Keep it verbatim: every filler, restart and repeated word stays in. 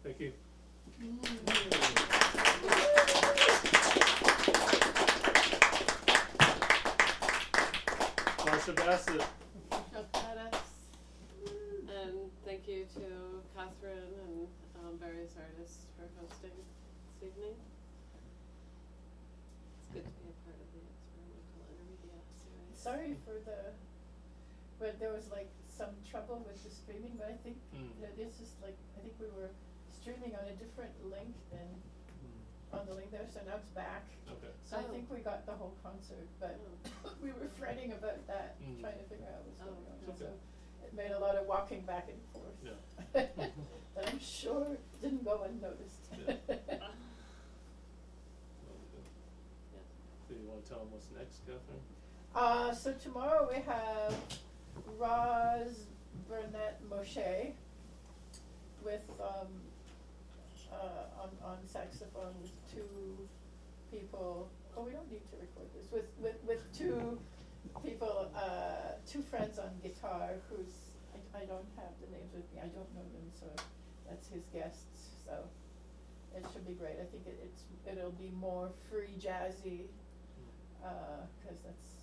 Thank you. Marsha Bassett. Chuck Pettis. And thank you to Catherine and um, various artists for hosting this evening. It's good to be a part of the experimental intermedia series. Sorry for the, but there was like some trouble with the streaming, but I think Mm. that it's just like, I think we were streaming on a different link than Mm. on the link there, so now it's back. Okay. So I Oh. think we got the whole concert, but Oh. we were fretting about that, Mm. trying to figure out what's Oh, going on. okay. So it made a lot of walking back and forth. Yeah. But I'm sure didn't go unnoticed. Yeah. Ah. Well, good. Yeah. So you wanna tell them what's next, Catherine? Uh, so tomorrow we have Roz Burnett Moshe with, um, uh, on, on saxophone with two people, oh, we don't need to record this, with, with, with two people, uh, two friends on guitar who's, I, I don't have the names with me, I don't know them, so that's his guests, so it should be great. I think it, it's, it'll be more free jazzy, uh, cause that's